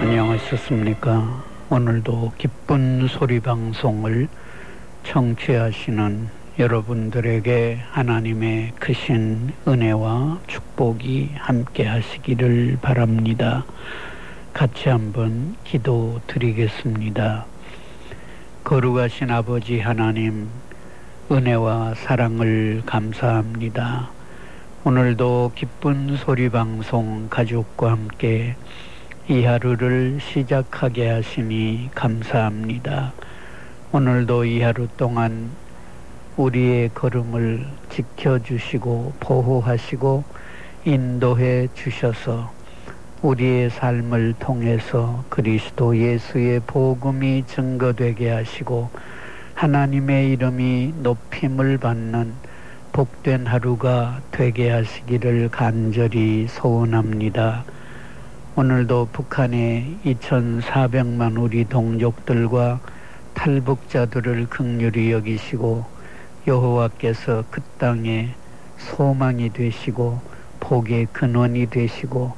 안녕하셨습니까? 오늘도 기쁜 소리 방송을 청취하시는 여러분들에게 하나님의 크신 은혜와 축복이 함께 하시기를 바랍니다. 같이 한번 기도 드리겠습니다. 거룩하신 아버지 하나님, 은혜와 사랑을 감사합니다. 오늘도 기쁜 소리 방송 가족과 함께 이 하루를 시작하게 하시니 감사합니다. 오늘도 이 하루 동안 우리의 걸음을 지켜주시고 보호하시고 인도해 주셔서 우리의 삶을 통해서 그리스도 예수의 복음이 증거되게 하시고 하나님의 이름이 높임을 받는 복된 하루가 되게 하시기를 간절히 소원합니다. 오늘도 북한의 2,400만 우리 동족들과 탈북자들을 긍휼히 여기시고 여호와께서 그 땅에 소망이 되시고 복의 근원이 되시고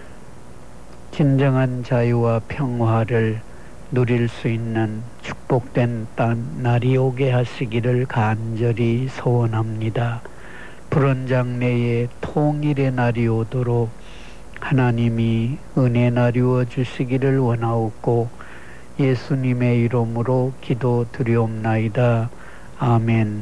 진정한 자유와 평화를 누릴 수 있는 축복된 날이 오게 하시기를 간절히 소원합니다. 푸른 장래의 통일의 날이 오도록 하나님이 은혜 나리워 주시기를 원하옵고 예수님의 이름으로 기도드리옵나이다. 아멘.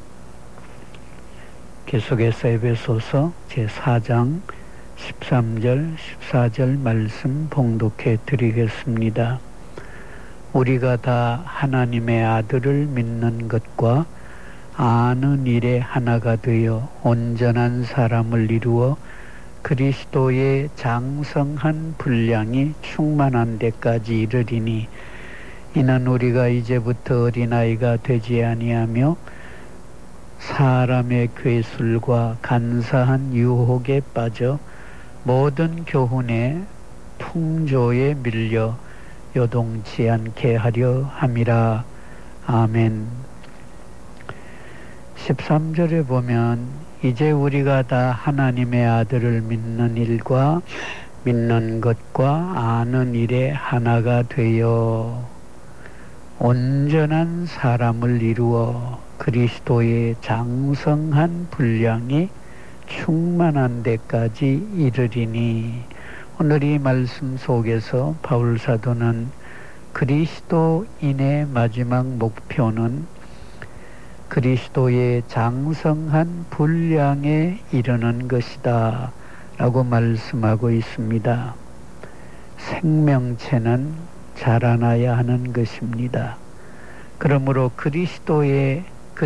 계속해서 에베소서 제4장 13절 14절 말씀 봉독해 드리겠습니다. 우리가 다 하나님의 아들을 믿는 것과 아는 일에 하나가 되어 온전한 사람을 이루어 그리스도의 장성한 분량이 충만한 데까지 이르리니 이는 우리가 이제부터 어린아이가 되지 아니하며 사람의 괴술과 간사한 유혹에 빠져 모든 교훈의 풍조에 밀려 요동치 않게 하려 함이라. 아멘. 13절에 보면 이제 우리가 다 하나님의 아들을 믿는 일과 믿는 것과 아는 일에 하나가 되어 온전한 사람을 이루어 그리스도의 장성한 분량이 충만한 데까지 이르리니 오늘 이 말씀 속에서 바울 사도는 그리스도인의 마지막 목표는 그리스도의 장성한 분량에 이르는 것이다 라고 말씀하고 있습니다. 생명체는 자라나야 하는 것입니다. 그러므로 그리스도인의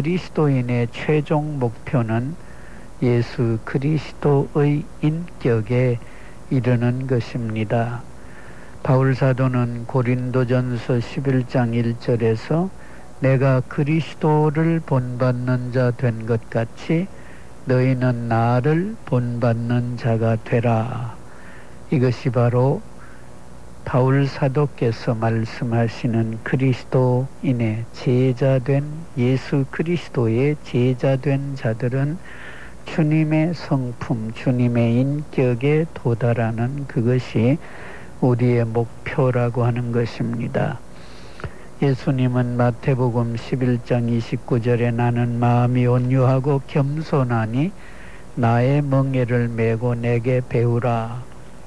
최종 목표는 예수 그리스도의 인격에 이르는 것입니다. 바울 사도는 고린도전서 11장 1절에서 내가 그리스도를 본받는 자 된 것 같이 너희는 나를 본받는 자가 되라. 이것이 바로 바울 사도께서 말씀하시는 그리스도인의 제자된 예수 그리스도의 제자된 자들은 주님의 성품, 주님의 인격에 도달하는 그것이 우리의 목표라고 하는 것입니다. 예수님은 마태복음 11장 29절에 나는 마음이 온유하고 겸손하니 나의 멍에를 메고 내게 배우라.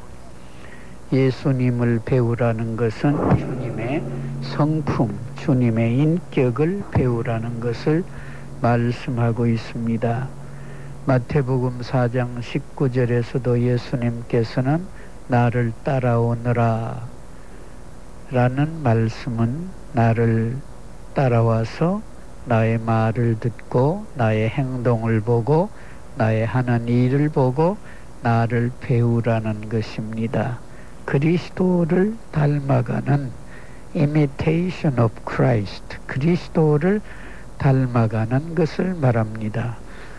예수님을 배우라는 것은 주님의 성품, 주님의 인격을 배우라는 것을 말씀하고 있습니다. 마태복음 4장 19절에서도 예수님께서는 나를 따라오너라 라는 말씀은 나를 따라와서 나의 말을 듣고 나의 행동을 보고 나의 하는 일을 보고 나를 배우라는 것입니다. 그리스도를 닮아가는 imitation of Christ, 그리스도를 닮아가는 것을 말합니다.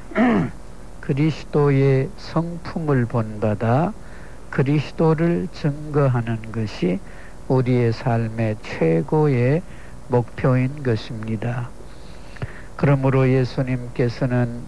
그리스도의 성품을 본받아 그리스도를 증거하는 것이 우리의 삶의 최고의 목표인 것입니다. 그러므로 예수님께서는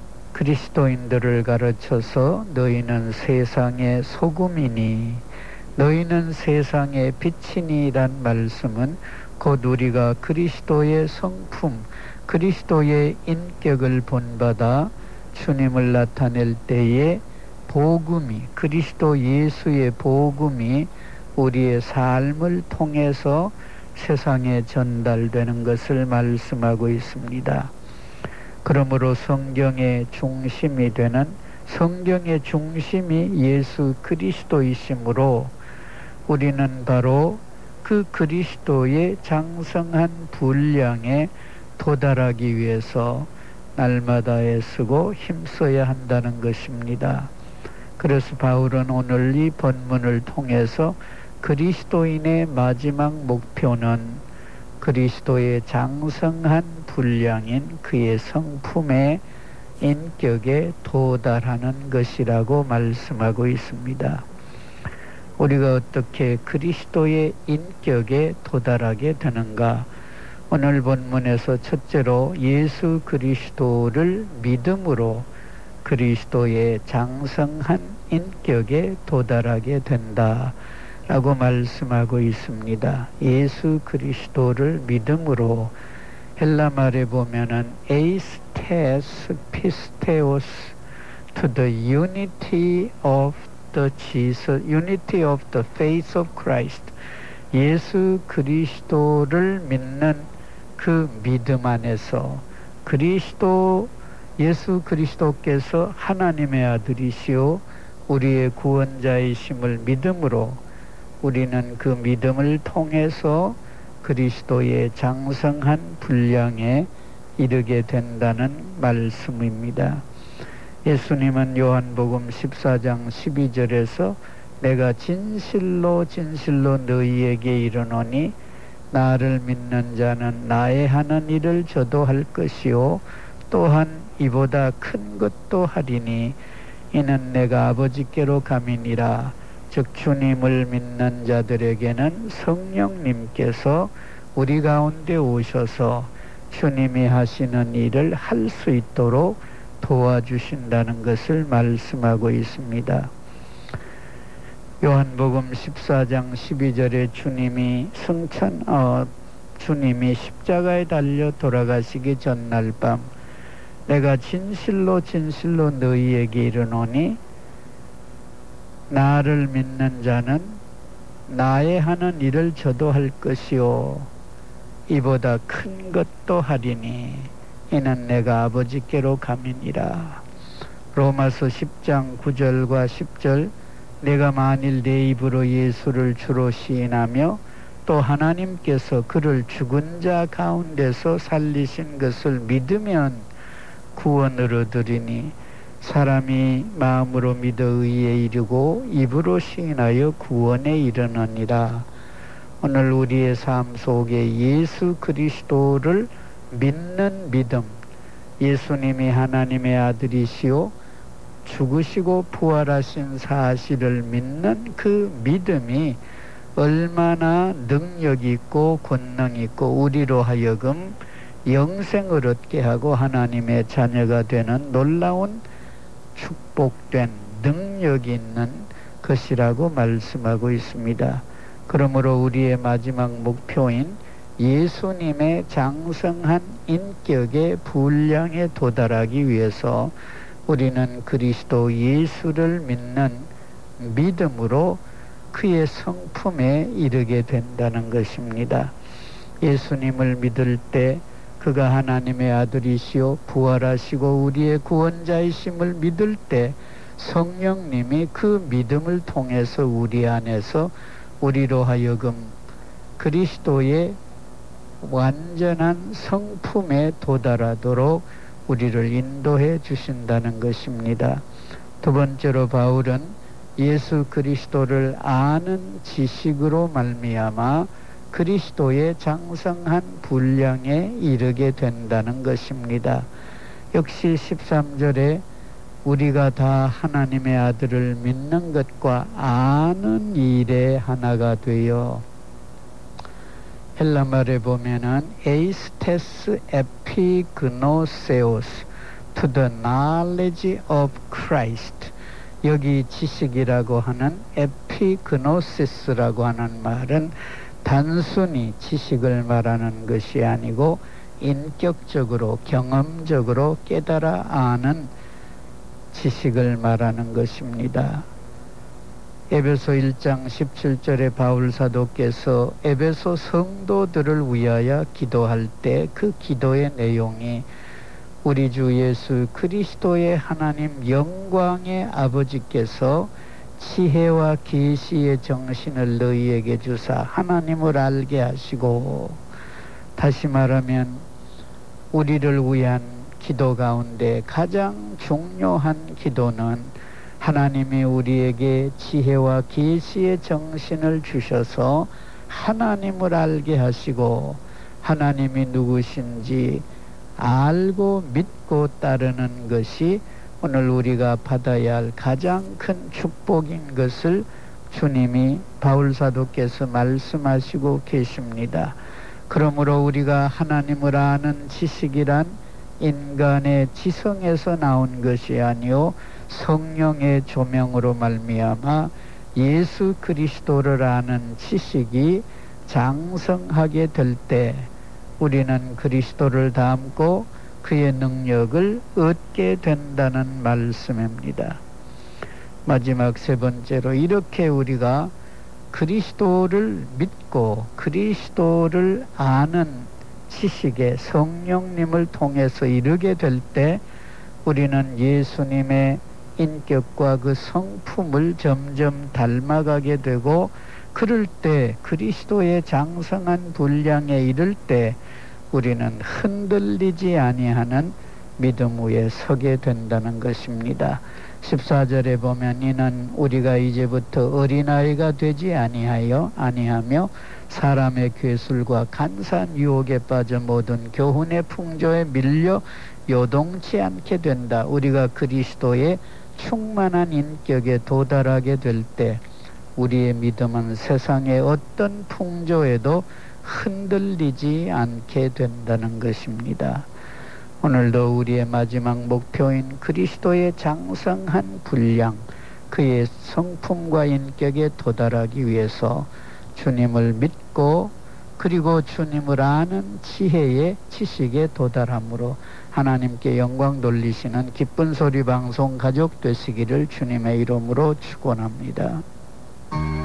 그리스도인들을 가르쳐서 너희는 세상의 소금이니 너희는 세상의 빛이니란 말씀은 곧 우리가 그리스도의 성품, 그리스도의 인격을 본받아 주님을 나타낼 때에 복음이, 그리스도 예수의 복음이 우리의 삶을 통해서 세상에 전달되는 것을 말씀하고 있습니다. 그러므로 성경의 중심이 되는, 성경의 중심이 예수 그리스도이시므로 우리는 바로 그 그리스도의 장성한 분량에 도달하기 위해서 날마다 애쓰고 힘써야 한다는 것입니다. 그래서 바울은 오늘 이 본문을 통해서 그리스도인의 마지막 목표는 그리스도의 장성한 분량인 그의 성품의 인격에 도달하는 것이라고 말씀하고 있습니다. 우리가 어떻게 그리스도의 인격에 도달하게 되는가? 오늘 본문에서 첫째로 예수 그리스도를 믿음으로 그리스도의 장성한 인격에 도달하게 된다 라고 말씀하고 있습니다. 예수 그리스도를 믿음으로, 헬라 말에 보면은 eistes pisteos to the unity of the Jesus, unity of the faith of Christ. 예수 그리스도를 믿는 그 믿음 안에서 예수 그리스도께서 하나님의 아들이시오 우리의 구원자이심을 믿음으로 우리는 그 믿음을 통해서 그리스도의 장성한 분량에 이르게 된다는 말씀입니다. 예수님은 요한복음 14장 12절에서 내가 진실로 진실로 너희에게 이르노니 나를 믿는 자는 나의 하는 일을 저도 할 것이요 또한 이보다 큰 것도 하리니 이는 내가 아버지께로 감이니라. 즉 주님을 믿는 자들에게는 성령님께서 우리 가운데 오셔서 주님이 하시는 일을 할 수 있도록 도와주신다는 것을 말씀하고 있습니다. 요한복음 14장 12절에 주님이 십자가에 달려 돌아가시기 전날 밤 내가 진실로 진실로 너희에게 이르노니 나를 믿는 자는 나의 하는 일을 저도 할 것이요 이보다 큰 것도 하리니 이는 내가 아버지께로 감이니라. 로마서 10장 9절과 10절 내가 만일 내 입으로 예수를 주로 시인하며 또 하나님께서 그를 죽은 자 가운데서 살리신 것을 믿으면 구원을 얻으리니 사람이 마음으로 믿어 의에 이르고 입으로 시인하여 구원에 이르느니라. 오늘 우리의 삶 속에 예수 그리스도를 믿는 믿음, 예수님이 하나님의 아들이시오 죽으시고 부활하신 사실을 믿는 그 믿음이 얼마나 능력이 있고 권능이 있고 우리로 하여금 영생을 얻게 하고 하나님의 자녀가 되는 놀라운 축복된 능력이 있는 것이라고 말씀하고 있습니다. 그러므로 우리의 마지막 목표인 예수님의 장성한 인격의 분량에 도달하기 위해서 우리는 그리스도 예수를 믿는 믿음으로 그의 성품에 이르게 된다는 것입니다. 예수님을 믿을 때 그가 하나님의 아들이시오 부활하시고 우리의 구원자이심을 믿을 때 성령님이 그 믿음을 통해서 우리 안에서 우리로 하여금 그리스도의 완전한 성품에 도달하도록 우리를 인도해 주신다는 것입니다. 두 번째로 바울은 예수 그리스도를 아는 지식으로 말미암아 그리스도의 장성한 분량에 이르게 된다는 것입니다. 역시 13절에 우리가 다 하나님의 아들을 믿는 것과 아는 일에 하나가 되어 헬라말에 보면은 eistes epignoseos to the knowledge of Christ 여기 지식이라고 하는 에피그노시스라고 하는 말은 단순히 지식을 말하는 것이 아니고 인격적으로 경험적으로 깨달아 아는 지식을 말하는 것입니다. 에베소 1장 17절에 바울 사도께서 에베소 성도들을 위하여 기도할 때 그 기도의 내용이 우리 주 예수 그리스도의 하나님 영광의 아버지께서 지혜와 계시의 정신을 너희에게 주사 하나님을 알게 하시고, 다시 말하면 우리를 위한 기도 가운데 가장 중요한 기도는 하나님이 우리에게 지혜와 계시의 정신을 주셔서 하나님을 알게 하시고 하나님이 누구신지 알고 믿고 따르는 것이 오늘 우리가 받아야 할 가장 큰 축복인 것을 주님이 바울 사도께서 말씀하시고 계십니다. 그러므로 우리가 하나님을 아는 지식이란 인간의 지성에서 나온 것이 아니요 성령의 조명으로 말미암아 예수 그리스도를 아는 지식이 장성하게 될 때 우리는 그리스도를 닮고 그의 능력을 얻게 된다는 말씀입니다. 마지막 세 번째로, 이렇게 우리가 그리스도를 믿고 그리스도를 아는 지식에 성령님을 통해서 이르게 될 때 우리는 예수님의 인격과 그 성품을 점점 닮아가게 되고, 그럴 때 그리스도의 장성한 분량에 이를 때 우리는 흔들리지 아니하는 믿음 위에 서게 된다는 것입니다. 14절에 보면 이는 우리가 이제부터 어린아이가 되지 아니하며 사람의 괴술과 간사한 유혹에 빠져 모든 교훈의 풍조에 밀려 요동치 않게 된다. 우리가 그리스도의 충만한 인격에 도달하게 될 때 우리의 믿음은 세상의 어떤 풍조에도 흔들리지 않게 된다는 것입니다. 오늘도 우리의 마지막 목표인 그리스도의 장성한 분량, 그의 성품과 인격에 도달하기 위해서 주님을 믿고 그리고 주님을 아는 지혜의 지식에 도달함으로 하나님께 영광 돌리시는 기쁜 소리 방송 가족 되시기를 주님의 이름으로 축원합니다.